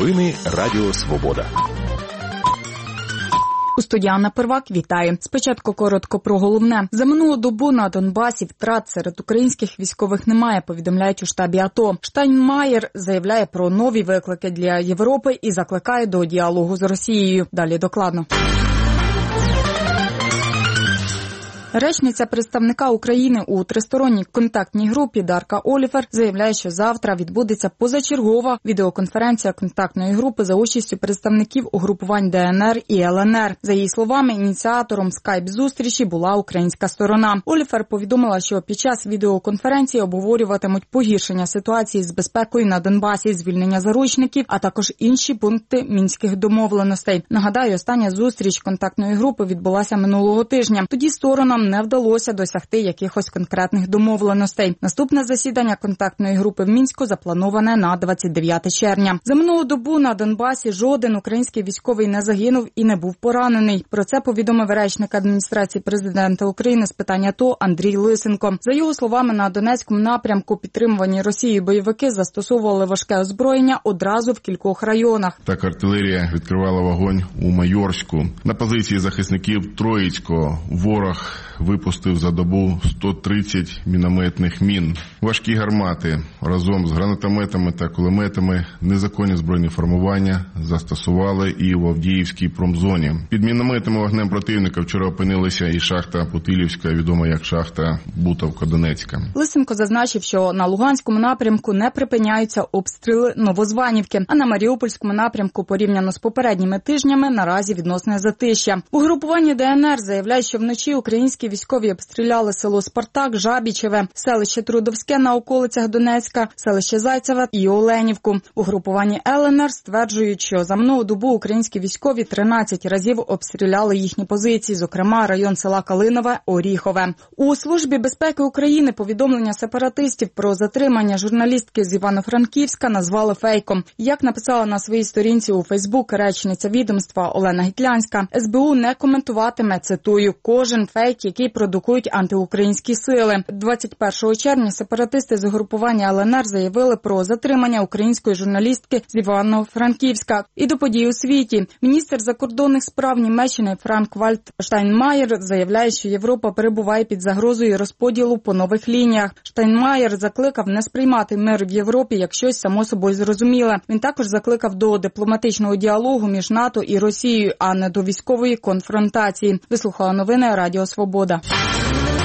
Новини Радіо Свобода. У студії Анна Первак вітає. Спочатку коротко про головне. За минулу добу на Донбасі втрат серед українських військових немає, повідомляють у штабі АТО. Штайнмаєр заявляє про нові виклики для Європи і закликає до діалогу з Росією. Далі докладно. Речниця представника України у тристоронній контактній групі Дарка Оліфер заявляє, що завтра відбудеться позачергова відеоконференція контактної групи за участю представників угрупувань ДНР і ЛНР. За її словами, ініціатором скайп-зустрічі була українська сторона. Оліфер повідомила, що під час відеоконференції обговорюватимуть погіршення ситуації з безпекою на Донбасі, звільнення заручників, а також інші пункти мінських домовленостей. Нагадаю, остання зустріч контактної групи відбулася минулого тижня. Тоді сторонам не вдалося досягти якихось конкретних домовленостей. Наступне засідання контактної групи в Мінську заплановане на 29 червня. За минулу добу на Донбасі жоден український військовий не загинув і не був поранений. Про це повідомив речник адміністрації президента України з питань АТО Андрій Лисенко. За його словами, на Донецькому напрямку підтримувані Росією бойовики застосовували важке озброєння одразу в кількох районах. Так артилерія відкривала вогонь у Майорську. На позиції захисників Троїцького ворог випустив за добу 130 мінометних мін. Важкі гармати разом з гранатометами та кулеметами незаконні збройні формування застосували і в Авдіївській промзоні. Під мінометним вогнем противника вчора опинилася і шахта Путилівська, відома як шахта Бутовка-Донецька. Лисенко зазначив, що на Луганському напрямку не припиняються обстріли Новозванівки, а на Маріупольському напрямку порівняно з попередніми тижнями наразі відносне затища. Угрупування ДНР заявляють, що вночі українські військові обстріляли село Спартак, Жабічеве, селище Трудовське на околицях Донецька, селище Зайцеве і Оленівку. Угрупування ЛНР стверджують, що за минулу добу українські військові 13 разів обстріляли їхні позиції, зокрема район села Калинове, Оріхове. У Службі безпеки України повідомлення сепаратистів про затримання журналістки з Івано-Франківська назвали фейком. Як написала на своїй сторінці у Фейсбук речниця відомства Олена Гітлянська, СБУ не коментуватиме, цитую, кожен фейк, який продукують антиукраїнські сили. 21 червня сепаратисти з угрупування ЛНР заявили про затримання української журналістки з Івано-Франківська. І до подій у світі. Міністр закордонних справ Німеччини Франк-Вальтер Штайнмаєр заявляє, що Європа перебуває під загрозою розподілу по нових лініях. Штайнмаєр закликав не сприймати мир в Європі як щось само собою зрозуміле. Він також закликав до дипломатичного діалогу між НАТО і Росією, а не до військової конфронтації. Вислухала новини Радіо Свобода.